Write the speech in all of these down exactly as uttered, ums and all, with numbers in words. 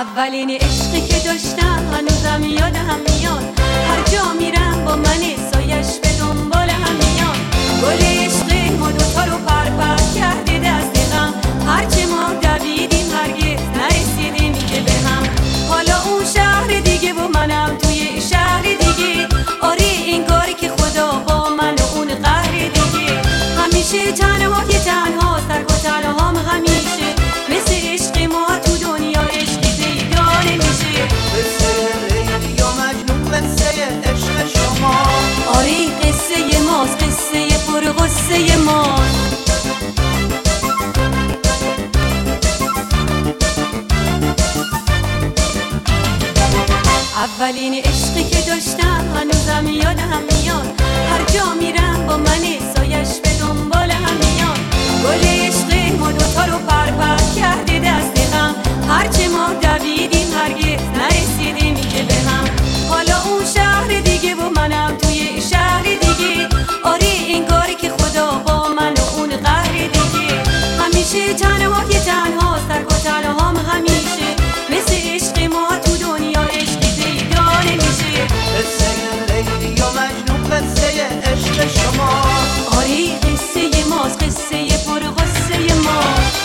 اولین عشقی که داشتم هنوزم یادم میاد، هر جا میرم با من سایش به دنبال هم میاد. گل عشقی ما دوتا رو پر پر کرده دست غم، هرچه ما دویدیم هرگز نرسیدیم که به هم. حالا اون شهر دیگه و منم توی شهر دیگه، آره این کاری که خدا با من و اون قهر دیگه. همیشه تنها که تنها سرک و تنهام همیشه، مثل عشق ما تو دنیا عشقی پیدا نمیشه. قصه لیلی و مجنون قصه عشق شما، آره قصه ماست، قصه پر غصه ماست. اولین عشقی که داشتم هنوزم یادم میاد، هر جا میرم با من سایش به دنبال هم میاد. گل عشقی ما دوتا رو پر پر کرده دست غم، هرچه ما دویدیم هرگز نرسیدیم که به هم. حالا اون شهر دیگه و منم توی شهر دیگه، آره این کاری که خدا با من و اون قهر دیگه. همیشه تنها که تنها سرک و تنهام همیشه، مثل عشق ما تو دنیا عشقی پیدا نمیشه. قصه لیلی و مجنون قصه عشق شما، آره قصه ماست، قصه پر غصه ماست.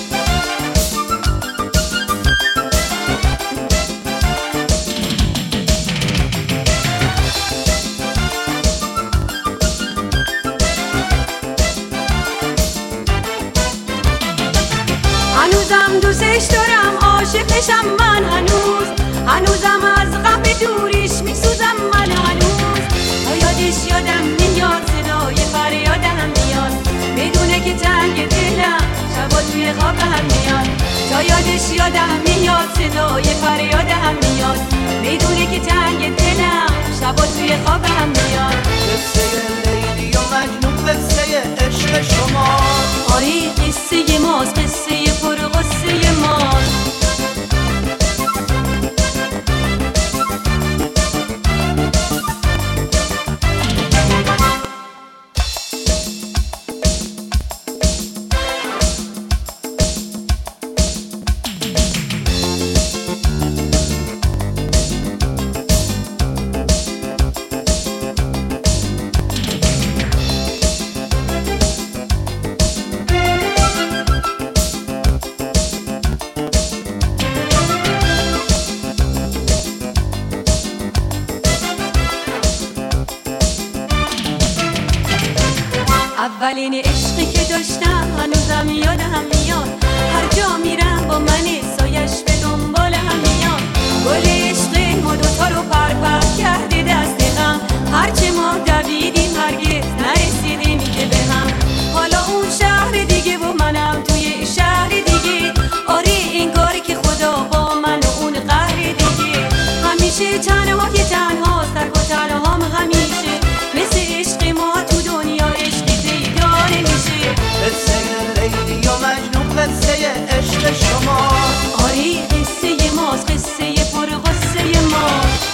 هنوزم دوستش دارم، عاشقشم من هنوز، هنوزم از غم دوریش میسوزم من هنوز. تا یادش یادم میاد، صدای فریادم میاد، بدونه که تنگ دلم شبا توی خوابم میاد. تا یادش یادم میاد، صدای فریادم میاد، بدونه که تنگ دلم شبا توی خوابم میاد. قصه لیلی و مجنون قصه عشق شما، آره قصه ماست، قصه پر غصه ماست. اولین عشقی که داشتم هنوزم یادم میاد، هر جا میرم با من سایش به دنبال هم میاد. گل عشقی ما دوتا رو پر پر کرده دست غم، هرچه ما دویدیم هرگز نرسیدیم که به هم. حالا اون شهر دیگه و منم توی شهر دیگه، آره این کاری که خدا با من و اون قهر دیگه. همیشه تنها که تنها سرک و تنهام همیشه، مثل عشق ما تو دنیا عشقی پیدا نمیشه. قصه لیلی و مجنون قصه عشق شما، آره قصه ماست، قصه پر غصه ماست.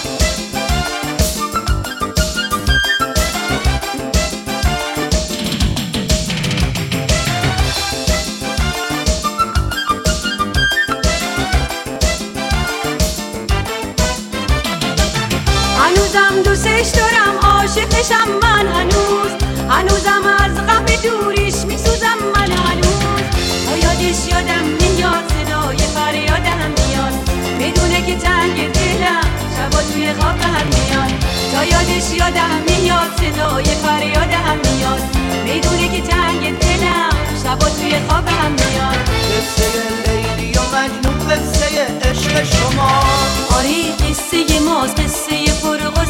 هنوزم دوستش دارم، عاشقشم من هنوز، هنوزم از غم دوریش میسوزم من هنوز. تا یادش یادم میاد، صدای فریادم میاد، بدونه که تنگ دلم شبا توی خوابم میاد. تا یادش یادم میاد، صدای فریادم میاد، بدونه که تنگ دلم شبا توی خوابم میاد. قصه لیلی و مجنون قصه عشق شما، آره قصه ماست، قصه پر غصه